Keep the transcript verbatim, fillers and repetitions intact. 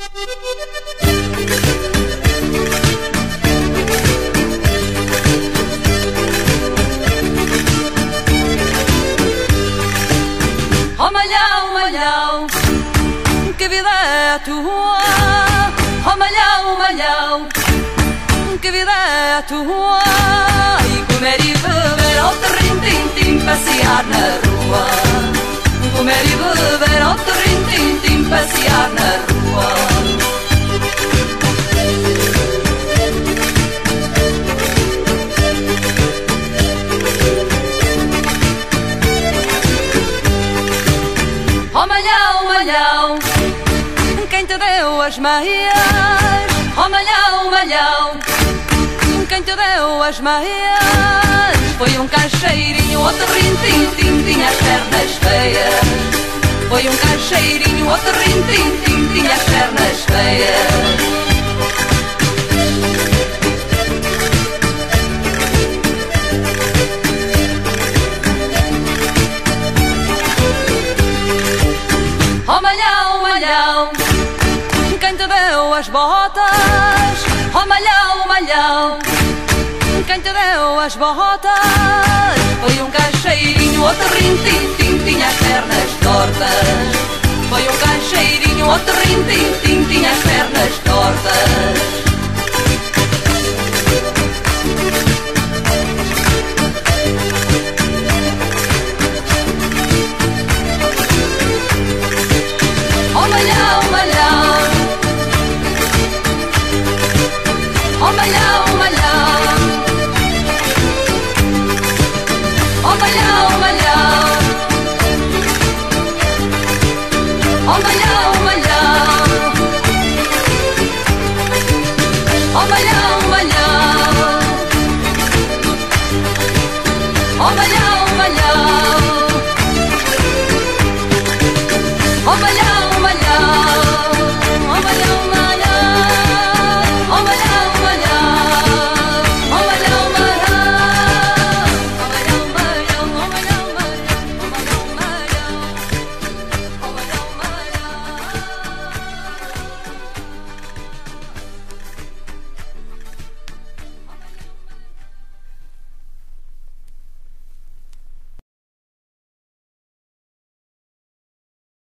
Oh malhão, malhão, que vida é a tua? Oh malhão, malhão, que vida é a tua? E comer e beber ao terrim-tim-tim, passear na rua. Comer e beber ao terrim-tim-tim, passear na rua. Oh malhão, malhão, quem te deu as meias? Oh malhão, malhão, quem te deu as meias? Foi um caixeirinho, outro rim-tim-tim, tinha as pernas feias. Foi um caixeirinho, outro rim-tim-tim, tinha as pernas feias. Oh malhão, malhão, quem te deu as botas? Oh malhão, malhão, quem te deu as botas? Foi um caixeirinho, outro rim-tim-tim, tinha as pernas tortas. Foi um caixeirinho, outro rim-tim-tim, tinha as pernas tortas. Oh malhão, malhão, oh malhão, malhão, oh malhão, malhão, oh malhão, malhão, oh malhão.